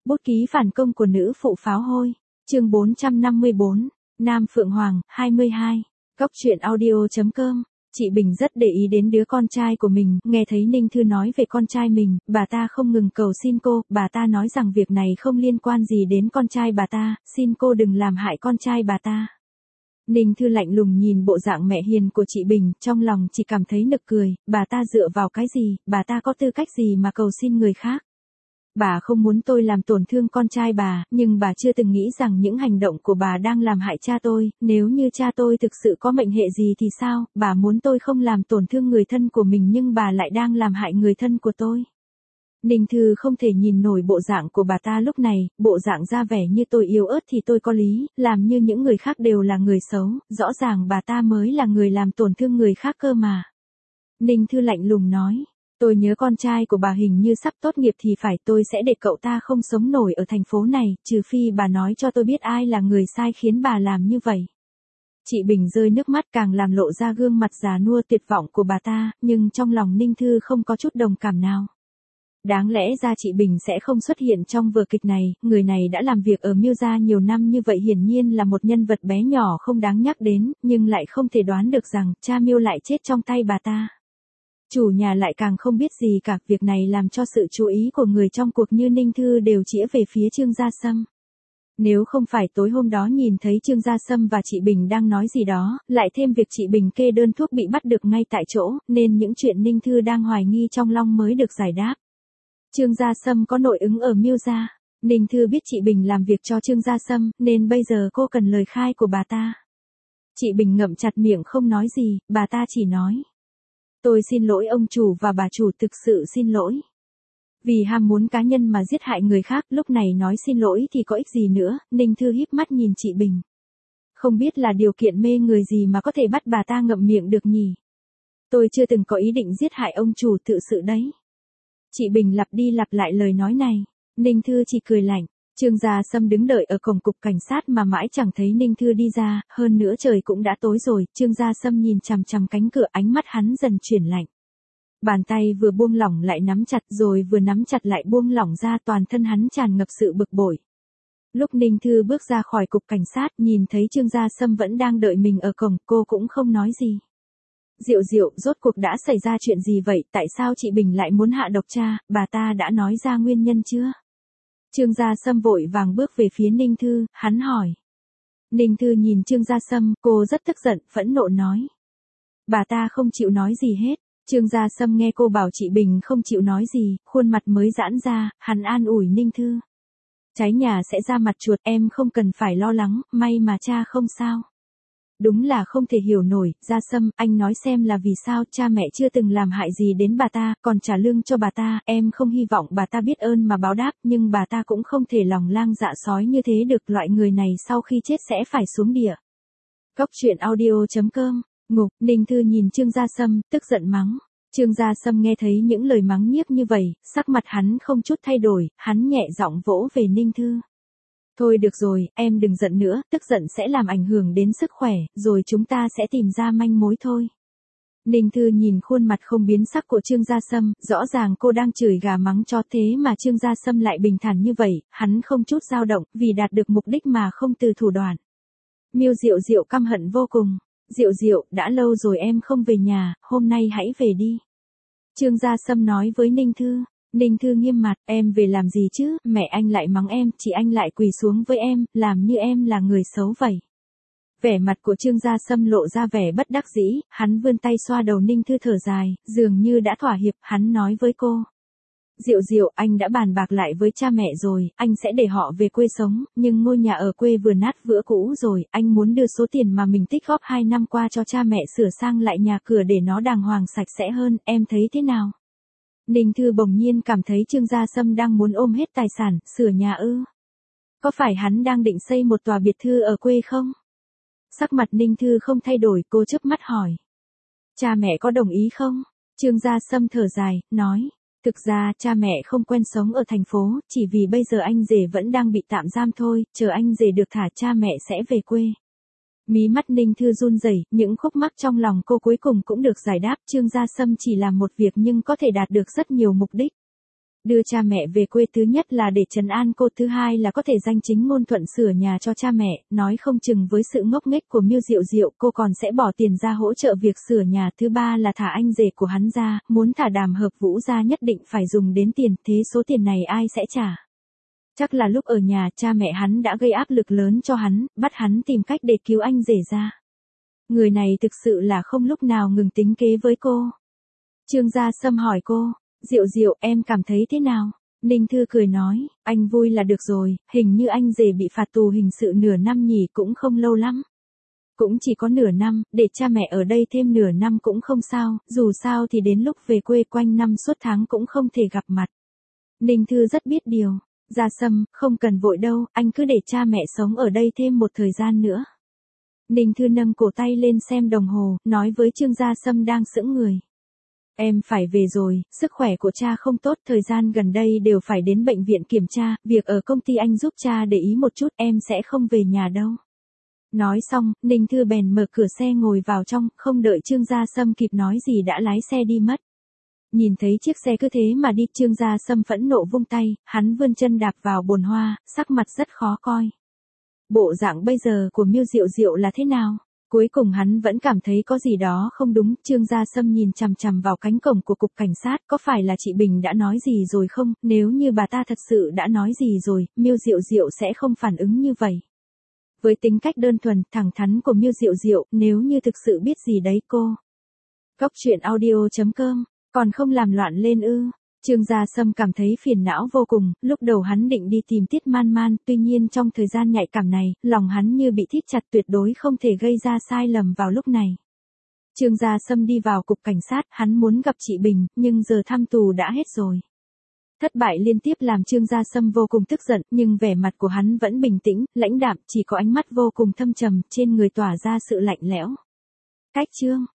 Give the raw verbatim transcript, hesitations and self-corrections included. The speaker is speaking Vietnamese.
Bút ký phản công của nữ phụ pháo hôi. Chương bốn trăm năm mươi bốn. Nam Phượng Hoàng, hai mươi hai. Góc truyện audio chấm com. Chị Bình rất để ý đến đứa con trai của mình, nghe thấy Ninh Thư nói về con trai mình, bà ta không ngừng cầu xin cô, bà ta nói rằng việc này không liên quan gì đến con trai bà ta, xin cô đừng làm hại con trai bà ta. Ninh Thư lạnh lùng nhìn bộ dạng mẹ hiền của chị Bình, trong lòng chỉ cảm thấy nực cười, bà ta dựa vào cái gì, bà ta có tư cách gì mà cầu xin người khác. Bà không muốn tôi làm tổn thương con trai bà, nhưng bà chưa từng nghĩ rằng những hành động của bà đang làm hại cha tôi, nếu như cha tôi thực sự có mệnh hệ gì thì sao, bà muốn tôi không làm tổn thương người thân của mình nhưng bà lại đang làm hại người thân của tôi. Ninh Thư không thể nhìn nổi bộ dạng của bà ta lúc này, bộ dạng ra vẻ như tôi yếu ớt thì tôi có lý, làm như những người khác đều là người xấu, rõ ràng bà ta mới là người làm tổn thương người khác cơ mà. Ninh Thư lạnh lùng nói. Tôi nhớ con trai của bà hình như sắp tốt nghiệp thì phải, tôi sẽ để cậu ta không sống nổi ở thành phố này, trừ phi bà nói cho tôi biết ai là người sai khiến bà làm như vậy. Chị Bình rơi nước mắt càng làm lộ ra gương mặt già nua tuyệt vọng của bà ta, nhưng trong lòng Ninh Thư không có chút đồng cảm nào. Đáng lẽ ra chị Bình sẽ không xuất hiện trong vở kịch này, người này đã làm việc ở Miêu gia nhiều năm như vậy hiển nhiên là một nhân vật bé nhỏ không đáng nhắc đến, nhưng lại không thể đoán được rằng cha Miêu lại chết trong tay bà ta. Chủ nhà lại càng không biết gì cả, việc này làm cho sự chú ý của người trong cuộc như Ninh Thư đều chĩa về phía Trương Gia Sâm. Nếu không phải tối hôm đó nhìn thấy Trương Gia Sâm và chị Bình đang nói gì đó, lại thêm việc chị Bình kê đơn thuốc bị bắt được ngay tại chỗ, nên những chuyện Ninh Thư đang hoài nghi trong lòng mới được giải đáp. Trương Gia Sâm có nội ứng ở Miêu gia. Ninh Thư biết chị Bình làm việc cho Trương Gia Sâm, nên bây giờ cô cần lời khai của bà ta. Chị Bình ngậm chặt miệng không nói gì, bà ta chỉ nói. Tôi xin lỗi ông chủ và bà chủ, thực sự xin lỗi. Vì ham muốn cá nhân mà giết hại người khác, lúc này nói xin lỗi thì có ích gì nữa, Ninh Thư híp mắt nhìn chị Bình. Không biết là điều kiện mê người gì mà có thể bắt bà ta ngậm miệng được nhỉ? Tôi chưa từng có ý định giết hại ông chủ tự sự đấy. Chị Bình lặp đi lặp lại lời nói này, Ninh Thư chỉ cười lạnh. Trương Gia Sâm đứng đợi ở cổng cục cảnh sát mà mãi chẳng thấy Ninh Thư đi ra, hơn nữa trời cũng đã tối rồi, Trương Gia Sâm nhìn chằm chằm cánh cửa, ánh mắt hắn dần chuyển lạnh. Bàn tay vừa buông lỏng lại nắm chặt, rồi vừa nắm chặt lại buông lỏng ra, toàn thân hắn tràn ngập sự bực bội. Lúc Ninh Thư bước ra khỏi cục cảnh sát, nhìn thấy Trương Gia Sâm vẫn đang đợi mình ở cổng, cô cũng không nói gì. Diệu Diệu, rốt cuộc đã xảy ra chuyện gì vậy, tại sao chị Bình lại muốn hạ độc cha, bà ta đã nói ra nguyên nhân chưa? Trương Gia Sâm vội vàng bước về phía Ninh Thư, hắn hỏi. Ninh Thư nhìn Trương Gia Sâm, cô rất tức giận, phẫn nộ nói. Bà ta không chịu nói gì hết. Trương Gia Sâm nghe cô bảo chị Bình không chịu nói gì, khuôn mặt mới giãn ra, hắn an ủi Ninh Thư. Trái nhà sẽ ra mặt chuột, em không cần phải lo lắng, may mà cha không sao. Đúng là không thể hiểu nổi, Gia Sâm, anh nói xem là vì sao cha mẹ chưa từng làm hại gì đến bà ta, còn trả lương cho bà ta, em không hy vọng bà ta biết ơn mà báo đáp, nhưng bà ta cũng không thể lòng lang dạ sói như thế được, loại người này sau khi chết sẽ phải xuống địa. Góc truyện audio chấm com, ngục, Ninh Thư nhìn Trương Gia Sâm, tức giận mắng. Trương Gia Sâm nghe thấy những lời mắng nhiếc như vậy, sắc mặt hắn không chút thay đổi, hắn nhẹ giọng vỗ về Ninh Thư. Thôi được rồi, em đừng giận nữa, tức giận sẽ làm ảnh hưởng đến sức khỏe, rồi chúng ta sẽ tìm ra manh mối thôi. Ninh Thư nhìn khuôn mặt không biến sắc của Trương Gia Sâm, rõ ràng cô đang chửi gà mắng chó thế mà Trương Gia Sâm lại bình thản như vậy, hắn không chút dao động, vì đạt được mục đích mà không từ thủ đoạn. Miêu Diệu Diệu căm hận vô cùng. Diệu Diệu, đã lâu rồi em không về nhà, hôm nay hãy về đi. Trương Gia Sâm nói với Ninh Thư. Ninh Thư nghiêm mặt, em về làm gì chứ, mẹ anh lại mắng em, chị anh lại quỳ xuống với em, làm như em là người xấu vậy. Vẻ mặt của Trương Gia Sâm lộ ra vẻ bất đắc dĩ, hắn vươn tay xoa đầu Ninh Thư thở dài, dường như đã thỏa hiệp, hắn nói với cô. Diệu Diệu, anh đã bàn bạc lại với cha mẹ rồi, anh sẽ để họ về quê sống, nhưng ngôi nhà ở quê vừa nát vữa cũ rồi, anh muốn đưa số tiền mà mình tích góp hai năm qua cho cha mẹ sửa sang lại nhà cửa để nó đàng hoàng sạch sẽ hơn, em thấy thế nào? Ninh Thư bỗng nhiên cảm thấy Trương Gia Sâm đang muốn ôm hết tài sản, sửa nhà ư? Có phải hắn đang định xây một tòa biệt thự ở quê không? Sắc mặt Ninh Thư không thay đổi, cô chớp mắt hỏi. Cha mẹ có đồng ý không? Trương Gia Sâm thở dài, nói. Thực ra, cha mẹ không quen sống ở thành phố, chỉ vì bây giờ anh rể vẫn đang bị tạm giam thôi, chờ anh rể được thả cha mẹ sẽ về quê. Mí mắt Ninh Thư run rẩy, những khúc mắc trong lòng cô cuối cùng cũng được giải đáp, Trương Gia Sâm chỉ làm một việc nhưng có thể đạt được rất nhiều mục đích. Đưa cha mẹ về quê thứ nhất là để trấn an cô, thứ hai là có thể danh chính ngôn thuận sửa nhà cho cha mẹ, nói không chừng với sự ngốc nghếch của Miêu Diệu Diệu cô còn sẽ bỏ tiền ra hỗ trợ việc sửa nhà, thứ ba là thả anh rể của hắn ra, muốn thả Đàm Hợp Vũ ra nhất định phải dùng đến tiền, thế số tiền này ai sẽ trả? Chắc là lúc ở nhà cha mẹ hắn đã gây áp lực lớn cho hắn, bắt hắn tìm cách để cứu anh rể ra. Người này thực sự là không lúc nào ngừng tính kế với cô. Trương Gia Sâm hỏi cô, Diệu Diệu em cảm thấy thế nào? Ninh Thư cười nói, anh vui là được rồi, hình như anh rể bị phạt tù hình sự nửa năm nhỉ, cũng không lâu lắm. Cũng chỉ có nửa năm, để cha mẹ ở đây thêm nửa năm cũng không sao, dù sao thì đến lúc về quê quanh năm suốt tháng cũng không thể gặp mặt. Ninh Thư rất biết điều, Gia Sâm, không cần vội đâu, anh cứ để cha mẹ sống ở đây thêm một thời gian nữa. Ninh Thư nâng cổ tay lên xem đồng hồ, nói với Trương Gia Sâm đang sững người. Em phải về rồi, sức khỏe của cha không tốt, thời gian gần đây đều phải đến bệnh viện kiểm tra, việc ở công ty anh giúp cha để ý một chút, em sẽ không về nhà đâu. Nói xong, Ninh Thư bèn mở cửa xe ngồi vào trong, không đợi Trương Gia Sâm kịp nói gì đã lái xe đi mất. Nhìn thấy chiếc xe cứ thế mà đi, Trương Gia Sâm phẫn nộ vung tay, hắn vươn chân đạp vào bồn hoa, sắc mặt rất khó coi. Bộ dạng bây giờ của Miêu Diệu Diệu là thế nào? Cuối cùng hắn vẫn cảm thấy có gì đó không đúng. Trương Gia Sâm nhìn chằm chằm vào cánh cổng của cục cảnh sát, có phải là chị Bình đã nói gì rồi không? Nếu như bà ta thật sự đã nói gì rồi, Miêu Diệu Diệu sẽ không phản ứng như vậy. Với tính cách đơn thuần, thẳng thắn của Miêu Diệu Diệu, nếu như thực sự biết gì đấy cô. Góc truyện audio chấm com, còn không làm loạn lên ư? Trương Gia Sâm cảm thấy phiền não vô cùng, lúc đầu hắn định đi tìm Tiết Man Man, tuy nhiên trong thời gian nhạy cảm này, lòng hắn như bị thít chặt, tuyệt đối không thể gây ra sai lầm vào lúc này. Trương Gia Sâm đi vào cục cảnh sát, hắn muốn gặp chị Bình, nhưng giờ thăm tù đã hết rồi. Thất bại liên tiếp làm Trương Gia Sâm vô cùng tức giận, nhưng vẻ mặt của hắn vẫn bình tĩnh, lãnh đạm, chỉ có ánh mắt vô cùng thâm trầm, trên người tỏa ra sự lạnh lẽo. Cách chương